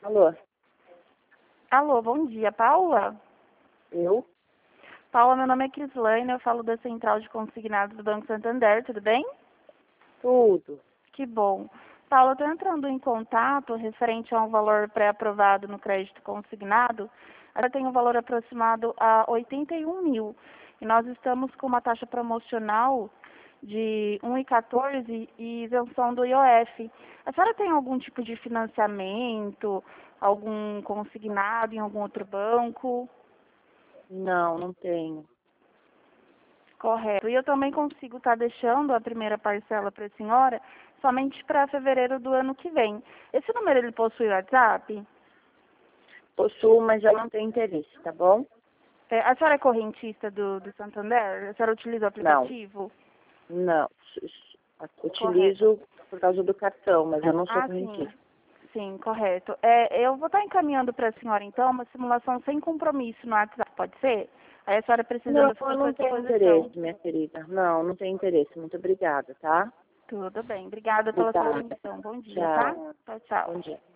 Alô, Alô, bom dia, Paula? eu? Paula, meu nome é Crislaine, eu falo da Central de Consignados do Banco Santander, tudo bem? Tudo. Que bom. Paula, eu estou entrando em contato referente a um valor pré-aprovado no crédito consignado. Ela tem um valor aproximado a 81 mil. E nós estamos com uma taxa promocional de 1,14 e isenção do IOF. A senhora tem algum tipo de financiamento, algum consignado em algum outro banco? Não, não tenho. Correto. E eu também consigo estar deixando a primeira parcela para a senhora somente para fevereiro do ano que vem. Esse número ele possui WhatsApp? Possuo, mas já não tenho interesse, tá bom? A senhora é correntista do Santander? A senhora utiliza o Não, aplicativo? não. Correto. Utilizo por causa do cartão, mas eu não sou Ah, sim. correntista. Sim, correto. Eu vou estar encaminhando para a senhora, então, uma simulação sem compromisso no WhatsApp, pode ser? Aí a senhora Não, precisando, eu fico à eu sua não tenho disposição. interesse, minha querida. Não, não tenho interesse. Muito obrigada, tá? Tudo bem. Obrigada pela sua Obrigada. atenção. Bom dia, tá? Tchau. Tchau, tchau. Bom dia.